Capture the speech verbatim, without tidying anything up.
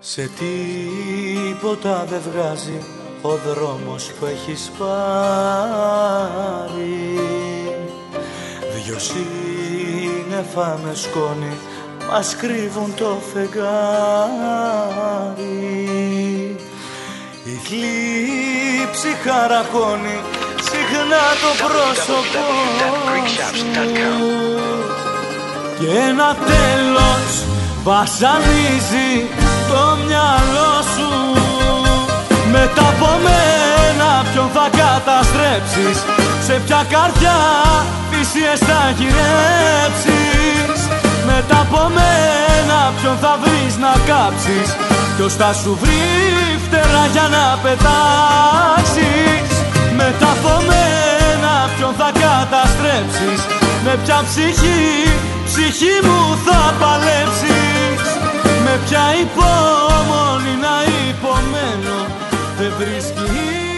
Σε τίποτα δεν βγάζει ο δρόμος που έχεις πάρει. Δυο σύννεφα με σκόνη μας κρύβουν το φεγγάρι. Η θλίψη χαρακώνει συχνά το πρόσωπό σου και ένα τέλος βασανίζει το μυαλό σου. Μετά από μένα ποιον θα καταστρέψεις, σε ποια καρδιά θυσίες θα γυρέψεις. Μετά από μένα ποιον θα βρεις να κάψεις, ποιος θα σου βρει φτερά για να πετάξεις. Μετά από μένα ποιον θα καταστρέψεις, με ποια ψυχή, ψυχή μου θα παλέψεις. Με ποια υπόμονη να υπομένω, δεν βρίσκει